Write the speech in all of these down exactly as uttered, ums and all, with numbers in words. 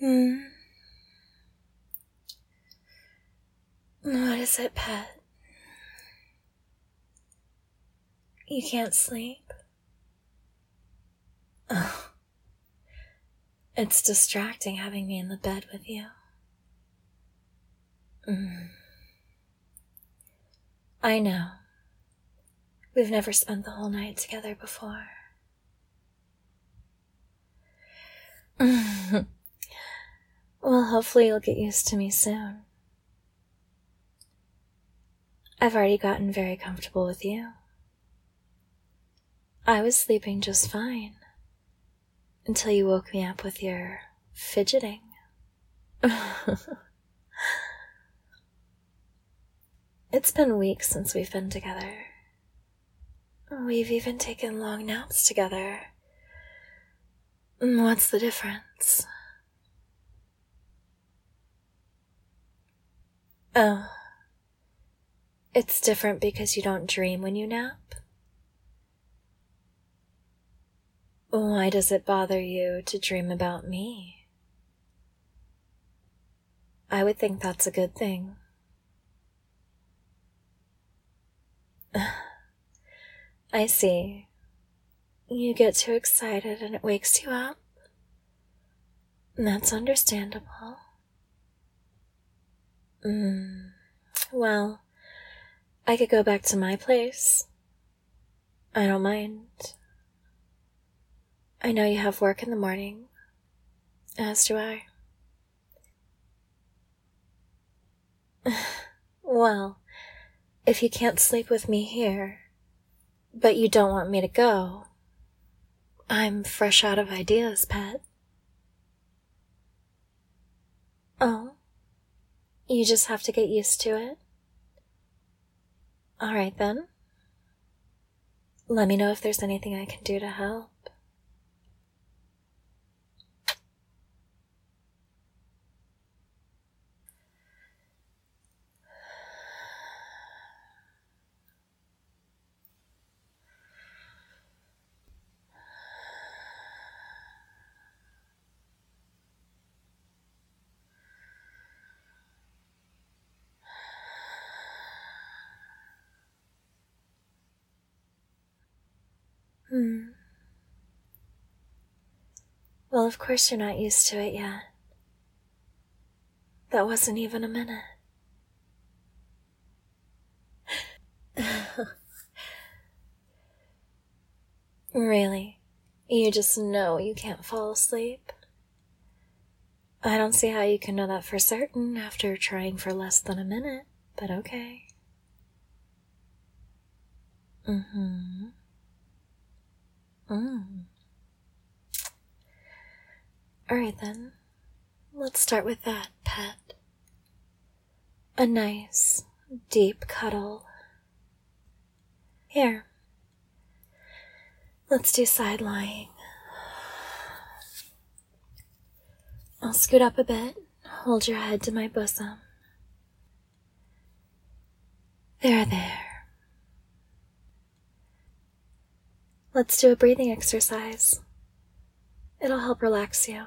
Hmm. What is it, pet? You can't sleep? Oh. It's distracting having me in the bed with you. Mm. I know. We've never spent the whole night together before. Well, hopefully you'll get used to me soon. I've already gotten very comfortable with you. I was sleeping just fine until you woke me up with your fidgeting. It's been weeks since we've been together. We've even taken long naps together. What's the difference? Oh. It's different because you don't dream when you nap? Why does it bother you to dream about me? I would think that's a good thing. I see. You get too excited and it wakes you up? That's understandable. Hmm. Well, I could go back to my place. I don't mind. I know you have work in the morning, as do I. Well, if you can't sleep with me here, but you don't want me to go, I'm fresh out of ideas, pet. Oh, you just have to get used to it? Alright then. Let me know if there's anything I can do to help. Hmm. Well, of course you're not used to it yet. That wasn't even a minute. Really? You just know you can't fall asleep? I don't see how you can know that for certain after trying for less than a minute, but okay. Mm-hmm. Mm. Alright then, let's start with that, pet. A nice, deep cuddle. Here. Let's do side lying. I'll scoot up a bit, hold your head to my bosom. There, there. Let's do a breathing exercise. It'll help relax you.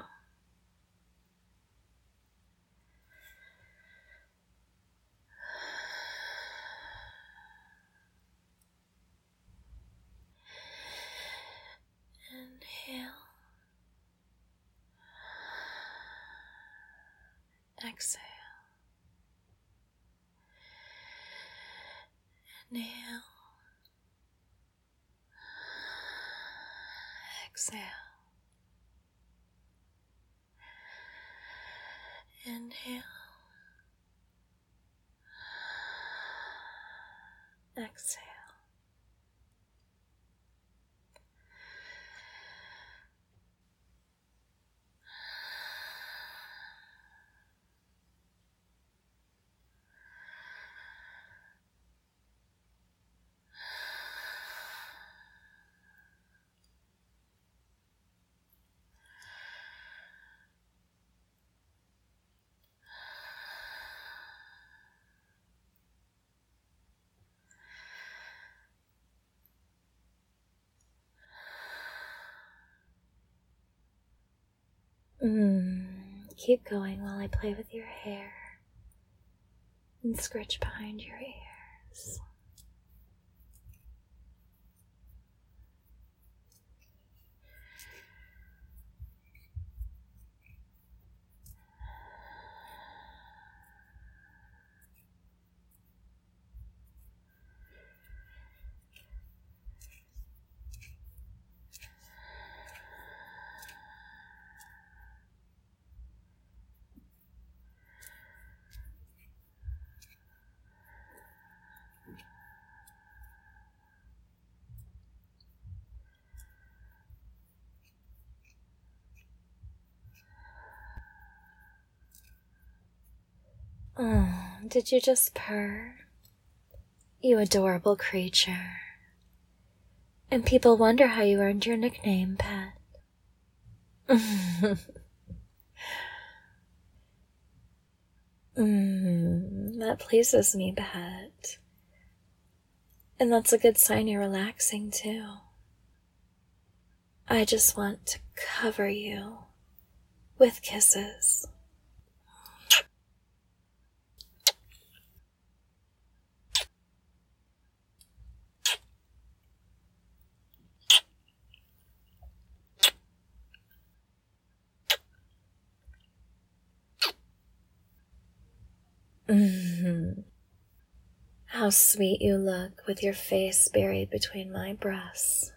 Inhale. Exhale. Inhale. Exhale. Inhale. Exhale. Mm, keep going while I play with your hair and scratch behind your ears. Oh, did you just purr? You adorable creature. And people wonder how you earned your nickname, Pet. mm, that pleases me, Pet. And that's a good sign you're relaxing, too. I just want to cover you with kisses. Mm-hmm. How sweet you look with your face buried between my breasts.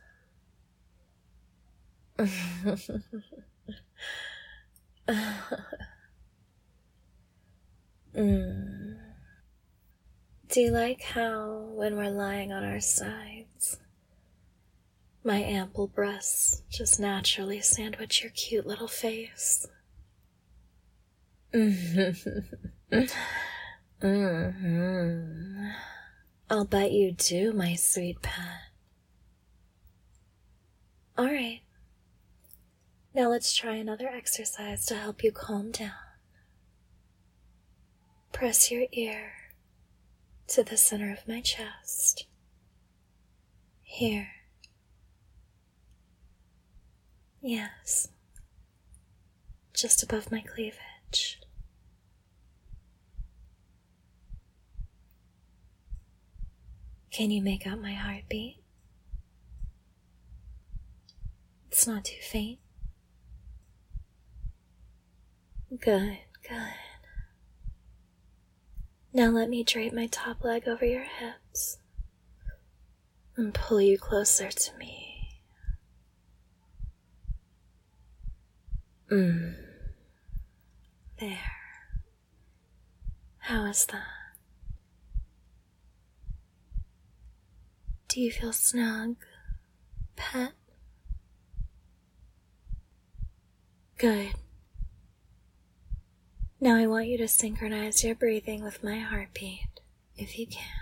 mm. Do you like how, when we're lying on our sides, my ample breasts just naturally sandwich your cute little face? Mm-hmm. Mm-hmm. I'll bet you do, my sweet pet. Alright. Now let's try another exercise to help you calm down. Press your ear to the center of my chest. Here. Yes. Just above my cleavage. Can you make out my heartbeat? It's not too faint. Good, good. Now let me drape my top leg over your hips and pull you closer to me. Mm. There. How is that? Do you feel snug, pet? Good. Now I want you to synchronize your breathing with my heartbeat, if you can.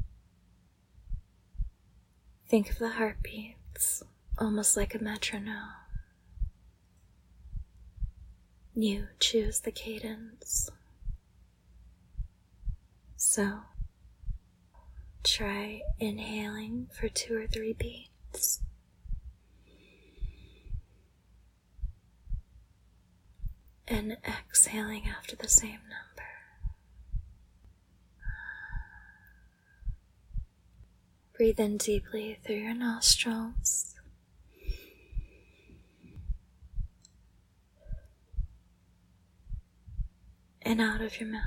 Think of the heartbeats almost like a metronome. You choose the cadence. So, try inhaling for two or three beats. And exhaling after the same number. Breathe in deeply through your nostrils. And out of your mouth.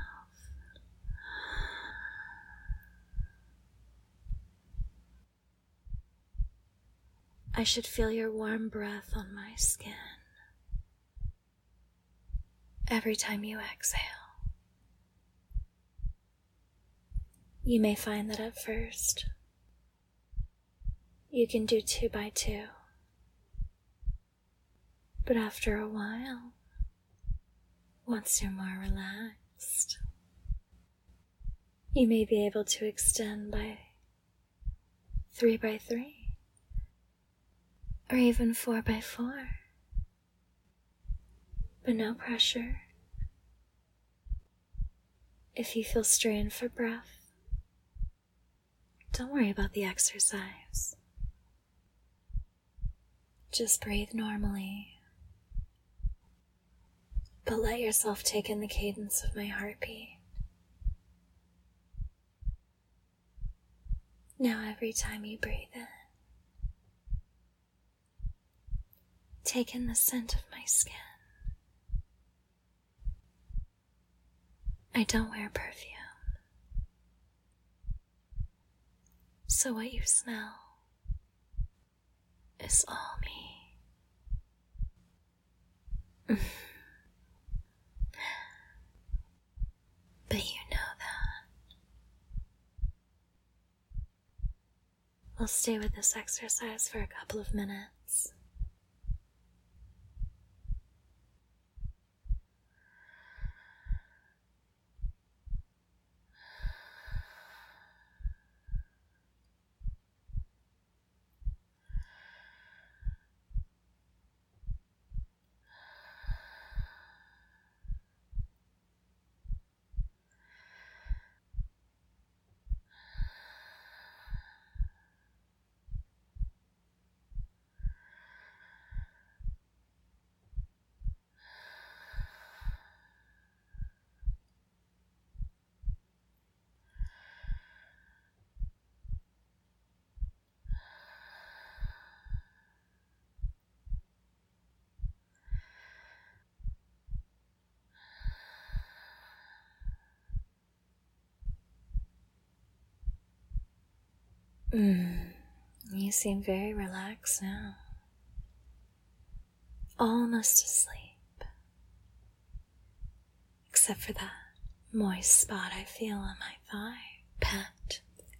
I should feel your warm breath on my skin every time you exhale. You may find that at first you can do two by two, but after a while, once you're more relaxed, you may be able to extend by three by three, or even four by four. But no pressure. If you feel strained for breath, don't worry about the exercise. Just breathe normally. but let yourself take in the cadence of my heartbeat. Now every time you breathe in, take in the scent of my skin. I don't wear perfume, so what you smell is all me. But you know that. We'll stay with this exercise for a couple of minutes. Mm, you seem very relaxed now. Almost asleep. Except for that moist spot I feel on my thigh, pet.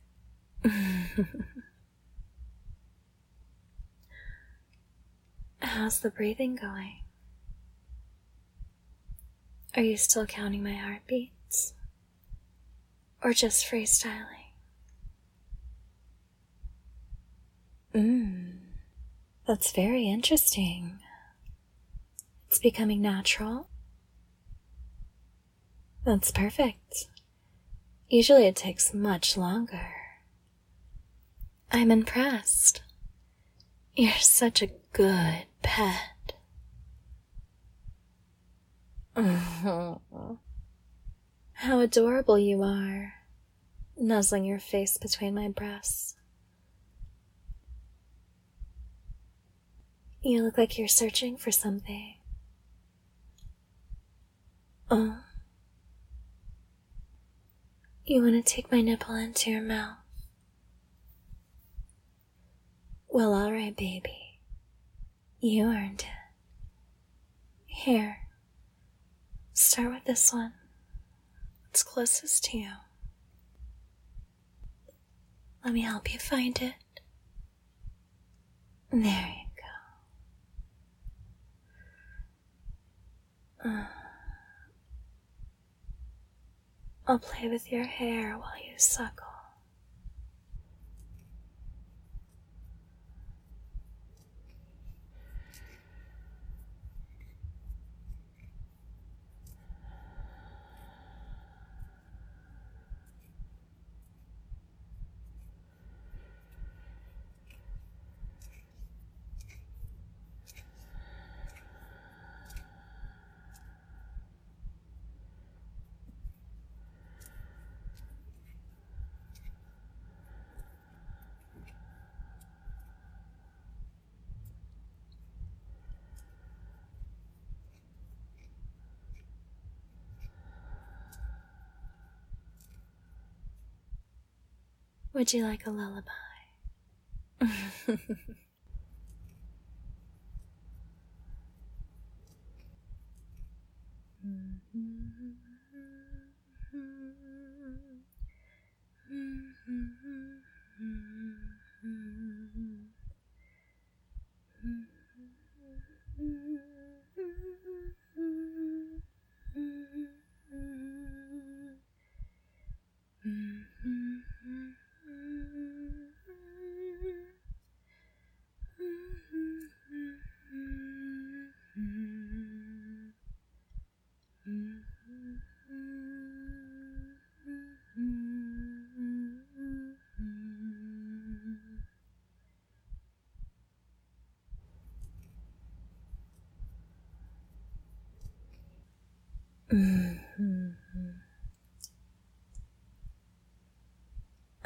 How's the breathing going? Are you still counting my heartbeats? Or just freestyling? Mmm, that's very interesting. It's becoming natural. That's perfect. Usually it takes much longer. I'm impressed. You're such a good pet. How adorable you are, nuzzling your face between my breasts. You look like you're searching for something. Oh. You want to take my nipple into your mouth? Well, alright, baby. You earned it. Here. Start with this one. It's closest to you. Let me help you find it. There you go. Uh, I'll play with your hair while you suckle. Would you like a lullaby?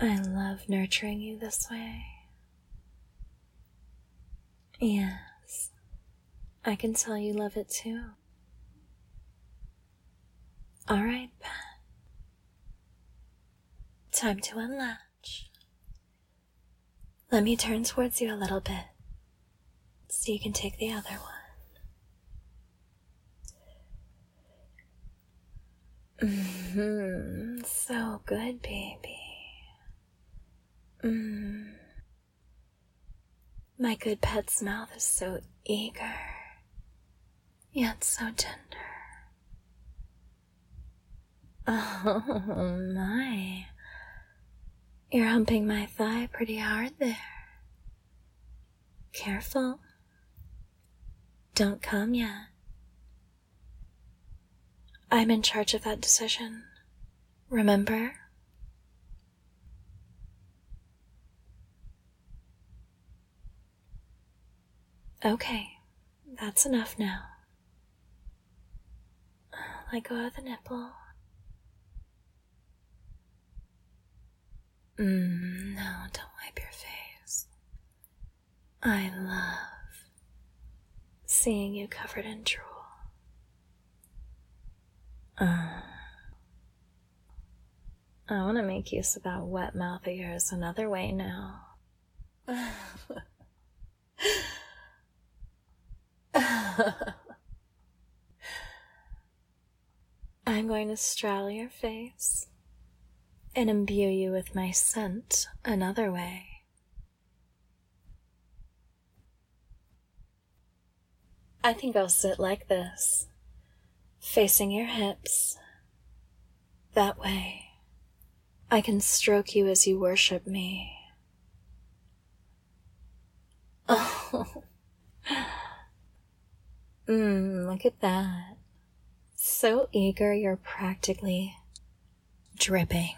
I love nurturing you this way. Yes, I can tell you love it too. Alright, pet. Time to unlatch. Let me turn towards you a little bit so you can take the other one. Mm-hmm. So good, baby. Mm. My good pet's mouth is so eager, yet so tender. Oh my. You're humping my thigh pretty hard there. Careful. Don't come yet. I'm in charge of that decision. Remember? Okay, that's enough now. Let go of the nipple. Mm, no, don't wipe your face. I love seeing you covered in drool. Uh, I want to make use of that wet mouth of yours another way now. I'm going to straddle your face and imbue you with my scent another way. I think I'll sit like this, facing your hips. That way, I can stroke you as you worship me. Oh, mmm, look at that. So eager you're practically dripping.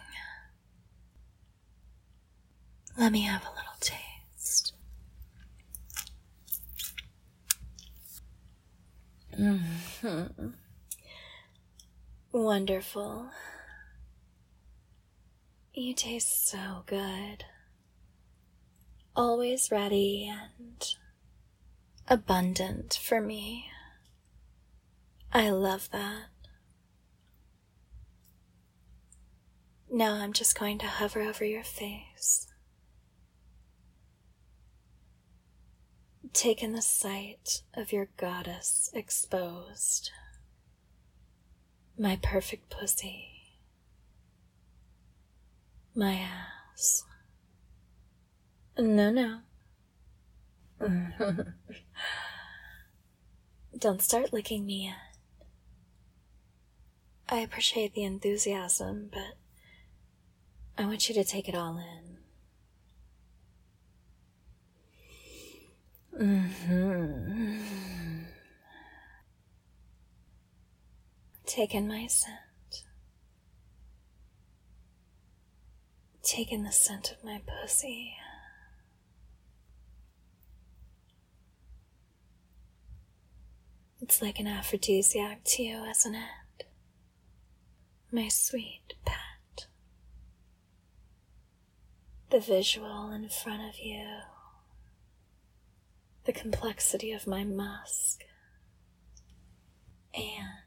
Let me have a little taste. Mm-hmm. Wonderful. You taste so good. Always ready and abundant for me. I love that. Now I'm just going to hover over your face, take in the sight of your goddess exposed, my perfect pussy, my ass. No, no. Don't start licking me yet. I appreciate the enthusiasm, but I want you to take it all in. Mm-hmm. Take in my scent. Take in the scent of my pussy. It's like an aphrodisiac to you, isn't it? My sweet pet. The visual in front of you. The complexity of my musk. And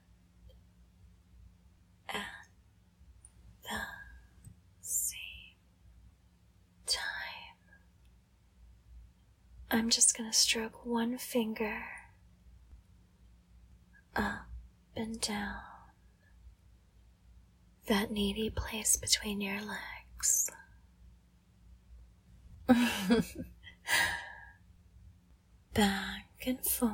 at the same time, I'm just gonna stroke one finger up and down that needy place between your legs. Back and forth.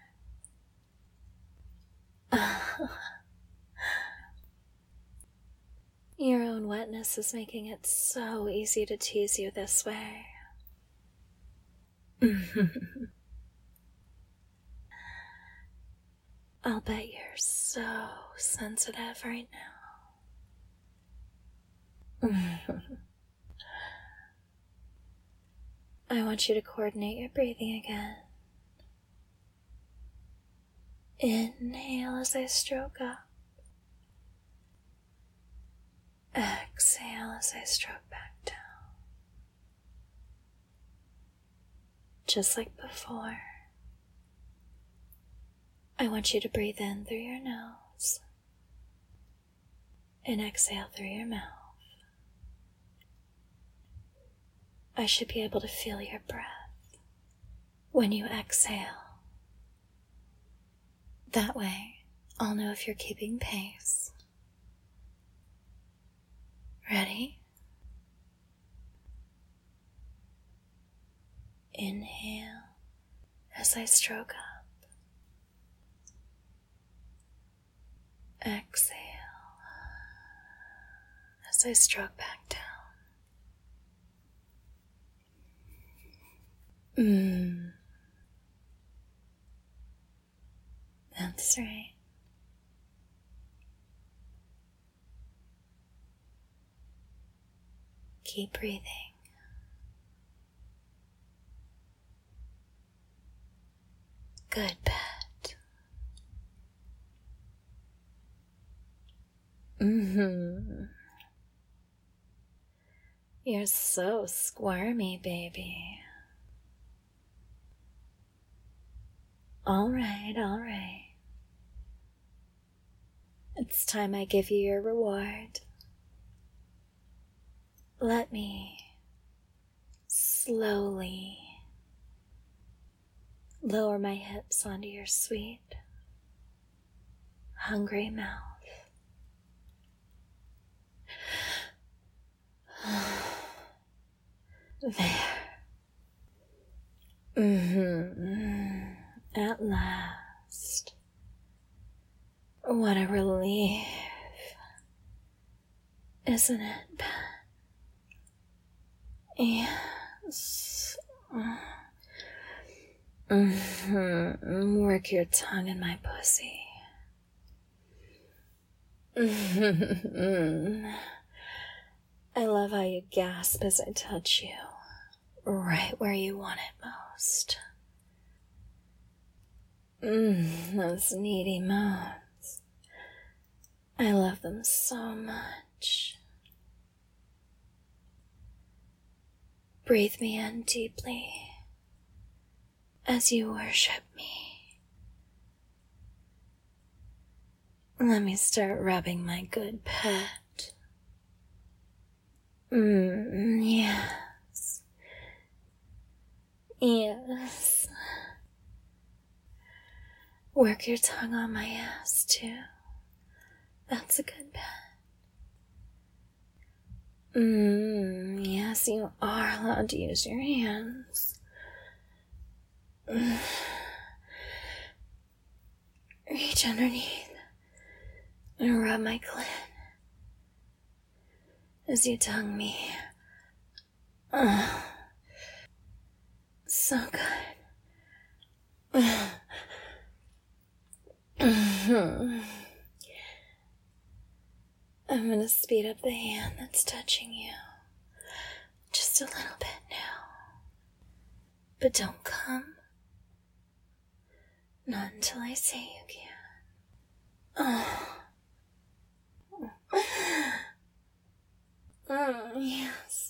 Your own wetness is making it so easy to tease you this way. I'll bet you're so sensitive right now. I want you to coordinate your breathing again. Inhale as I stroke up. Exhale as I stroke back down. just like before. I want you to breathe in through your nose and exhale through your mouth. I should be able to feel your breath when you exhale. That way, I'll know if you're keeping pace. Ready? Inhale as I stroke up. Exhale as I stroke back down. Mmm. That's right. Keep breathing. Good pet. Mm-hmm. You're so squirmy, baby. All right, all right. It's time I give you your reward. Let me slowly lower my hips onto your sweet, hungry mouth. There. Mm-hmm. At last. What a relief. Isn't it, Pat? Yes. Mm-hmm. Work your tongue in my pussy. Mm-hmm. I love how you gasp as I touch you, right where you want it most. Mmm, those needy moans. I love them so much. Breathe me in deeply as you worship me. Let me start rubbing my good pet. Mmm, yes. Yes. Work your tongue on my ass, too. That's a good pet. Mmm, yes, you are allowed to use your hands. Mm. Reach underneath and rub my clit as you tongue me. Oh, so good. Mm-hmm. I'm gonna speed up the hand that's touching you just a little bit now. But don't come. Not until I say you can. Oh. Mm, yes.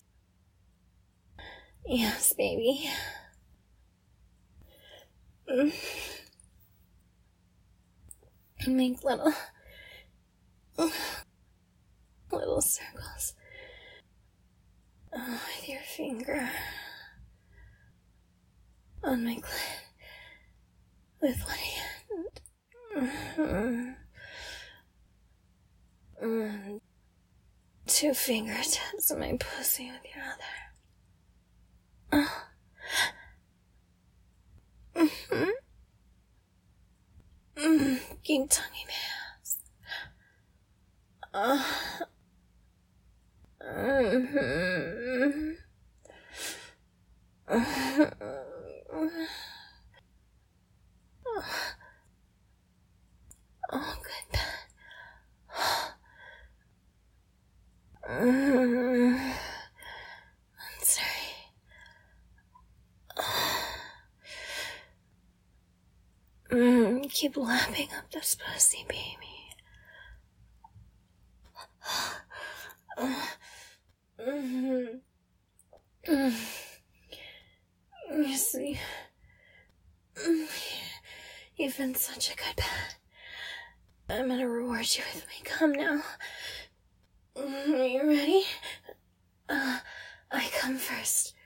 Yes, baby. Mm. Make little... little circles oh, with your finger on my clit with one hand. Mm-hmm. Mm. Two fingertips on my pussy with your other. Oh. Mm-hmm. Mm. Keep tonguing my ass. Oh. Mm-hmm. Oh, good. Mm. I'm sorry. Mm. Keep lapping up this pussy, baby. Mm-hmm. You see, you've been such a good pet. I'm gonna reward you with my cum now. Are you ready? Uh, I come first.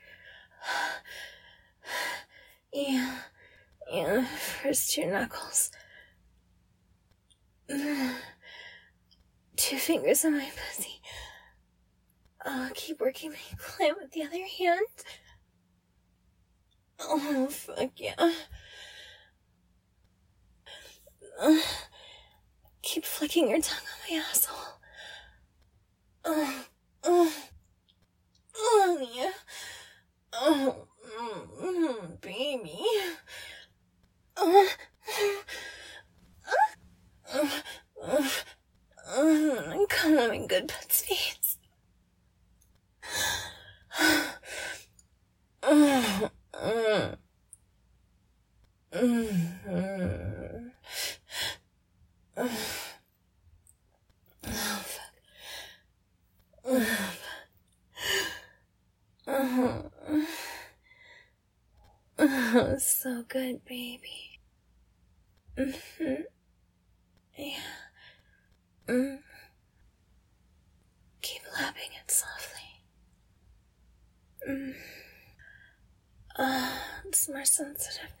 Yeah, yeah, first two knuckles. Two fingers on my pussy. I'll keep working my clit with the other hand. Oh, fuck yeah. Uh, keep flicking your tongue on my asshole. Oh, oh, oh, yeah. Oh, mm, baby. Oh, oh, oh, oh, come on, my good put's face. Oh, oh, mm, oh, oh, fuck. Oh, oh, oh, so good, baby. Mm-hmm. Yeah. Mm. Keep lapping it softly. Mm. Uh, it's more sensitive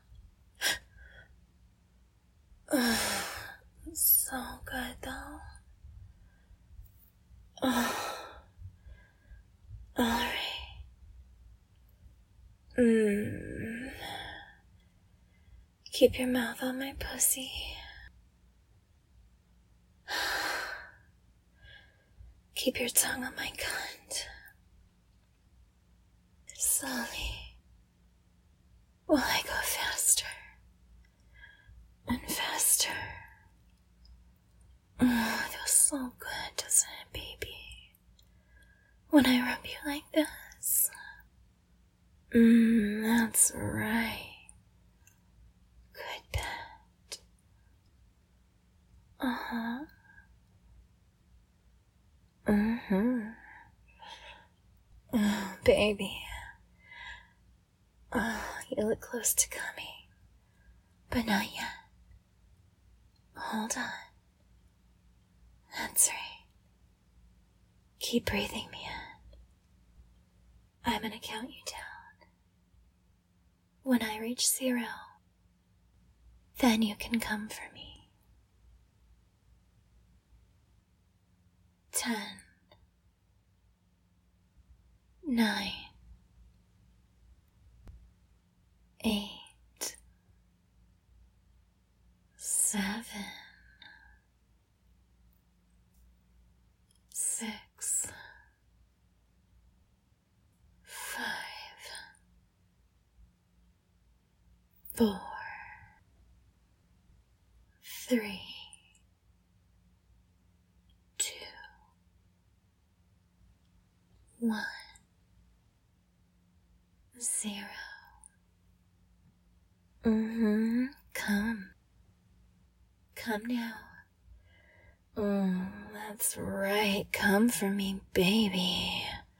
now. Oh, it's so good, though. Oh. Alright. Mm. Keep your mouth on my pussy. Keep your tongue on my cunt. Slowly. While I go faster. And faster. Oh, it feels so good, doesn't it, baby? When I rub you like this. Mmm, that's right. Good pet. Uh-huh. Mm-hmm. Oh, baby. Oh, you look close to coming. But not yet. Hold on. That's right. Keep breathing me in. I'm gonna count you down. When I reach zero, then you can come for me. Ten. Nine. Eight. Seven. Six. Five. Four. Three. Two. One. Zero. Mm-hmm. Come. Come now. Mm, that's right. Come for me, baby.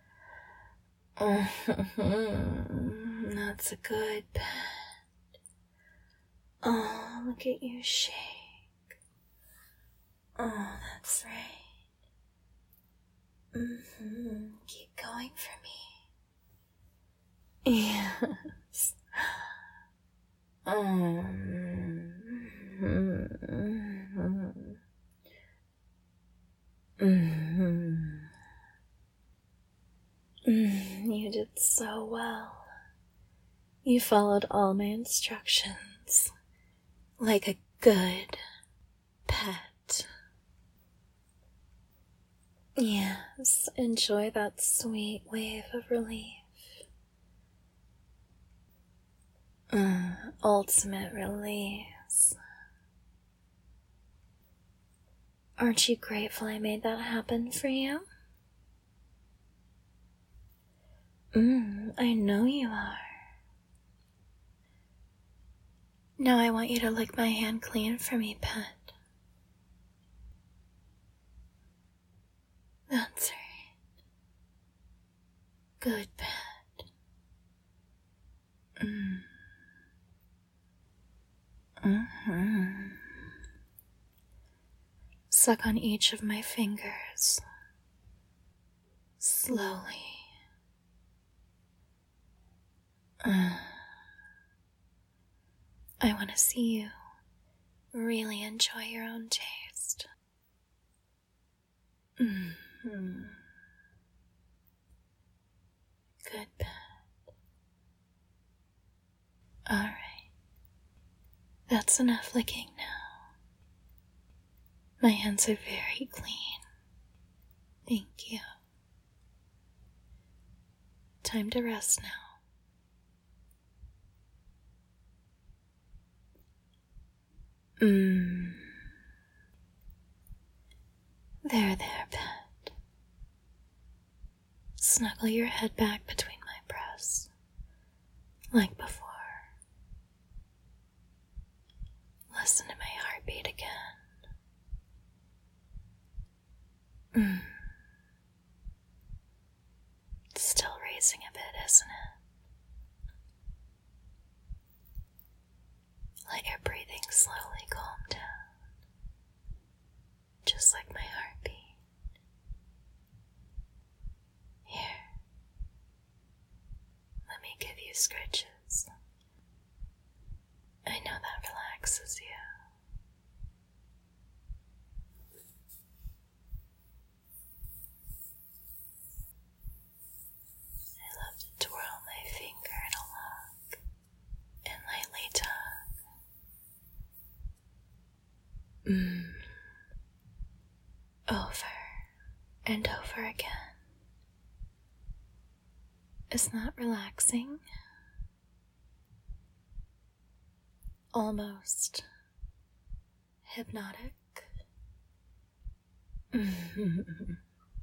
Mm-hmm. That's a good pet. Oh, look at you shake. Oh, that's right. Mm-hmm. Keep going for me. Yes. Um, mm-hmm. Mm-hmm. Mm, you did so well. You followed all my instructions. Like a good pet. Yes, enjoy that sweet wave of relief. Mm, ultimate release. Aren't you grateful I made that happen for you? Mm, I know you are. Now I want you to lick my hand clean for me, pet. That's right. Good pet. Mm-hmm. Suck on each of my fingers. Slowly. Uh, I want to see you really enjoy your own taste. Mm-hmm. Good bed. Alright. That's enough licking now. My hands are very clean. Thank you. Time to rest now. Mmm. There, there, pet. Snuggle your head back between my breasts, like before. Listen to my heartbeat again. Mm. It's still racing a bit, isn't it? Let your breathing slowly calm down, just like my heartbeat. Here, let me give you scritches. I know that relaxes you. I love to twirl my finger in a lock and lightly tug. Mmm. Over and over again. Is that relaxing? Almost hypnotic. Mm.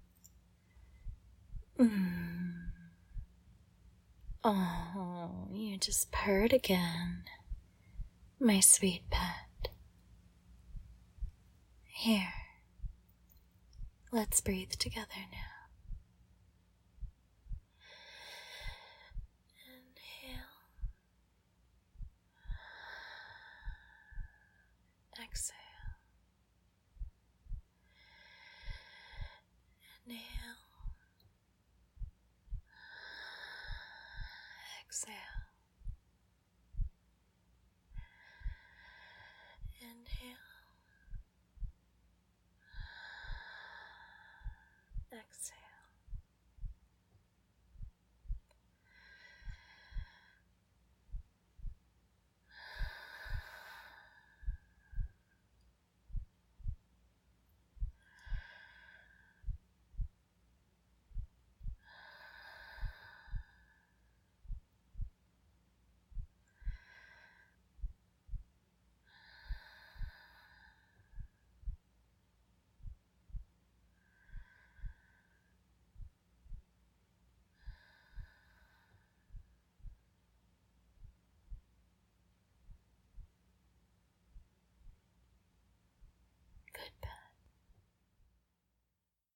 Oh, you just purred again, my sweet pet. Here, let's breathe together now. Inhale. Exhale. Inhale. Exhale. Inhale. Exhale.